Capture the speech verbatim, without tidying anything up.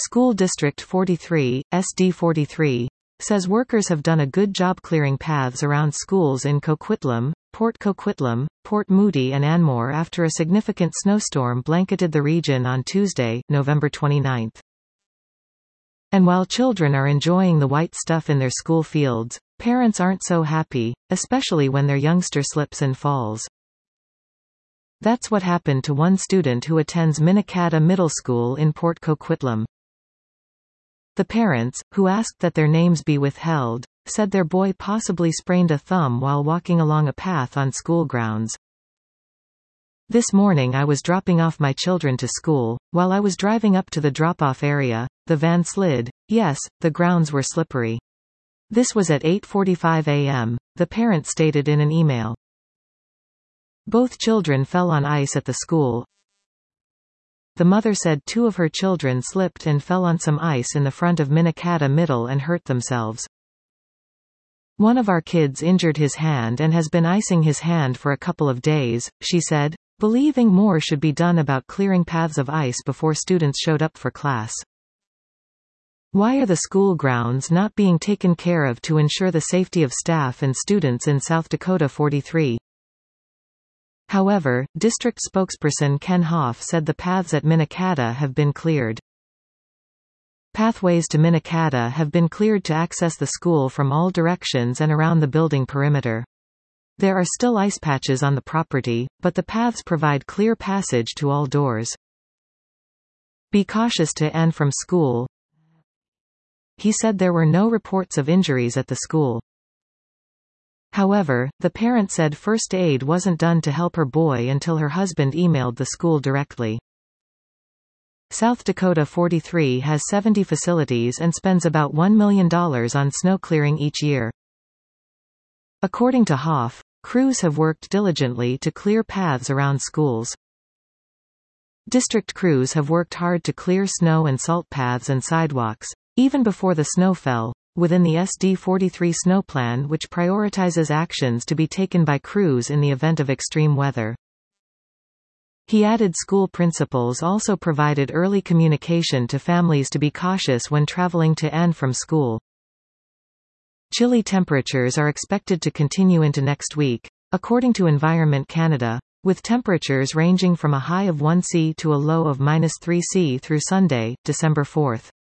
School District forty-three, S D forty-three, says workers have done a good job clearing paths around schools in Coquitlam, Port Coquitlam, Port Moody and Anmore after a significant snowstorm blanketed the region on Tuesday, November twenty-ninth. And while children are enjoying the white stuff in their school fields, parents aren't so happy, especially when their youngster slips and falls. That's what happened to one student who attends Minikata Middle School in Port Coquitlam. The parents, who asked that their names be withheld, said their boy possibly sprained a thumb while walking along a path on school grounds. This morning I was dropping off my children to school. While I was driving up to the drop-off area, the van slid. Yes, the grounds were slippery. This was at eight forty-five a m, the parent stated in an email. Both children fell on ice at the school. The mother said two of her children slipped and fell on some ice in the front of Minikata Middle and hurt themselves. One of our kids injured his hand and has been icing his hand for a couple of days, she said, believing more should be done about clearing paths of ice before students showed up for class. Why are the school grounds not being taken care of to ensure the safety of staff and students in South Dakota forty-three? However, district spokesperson Ken Hoff said the paths at Minikata have been cleared. Pathways to Minikata have been cleared to access the school from all directions and around the building perimeter. There are still ice patches on the property, but the paths provide clear passage to all doors. Be cautious to and from school. He said there were no reports of injuries at the school. However, the parent said first aid wasn't done to help her boy until her husband emailed the school directly. South Dakota forty-three has seventy facilities and spends about one million dollars on snow clearing each year. According to Hoff, crews have worked diligently to clear paths around schools. District crews have worked hard to clear snow and salt paths and sidewalks, even before the snow fell, within the S D forty-three snow plan, which prioritizes actions to be taken by crews in the event of extreme weather. He added school principals also provided early communication to families to be cautious when traveling to and from school. Chilly temperatures are expected to continue into next week, according to Environment Canada, with temperatures ranging from a high of one C to a low of minus three C through Sunday, December fourth.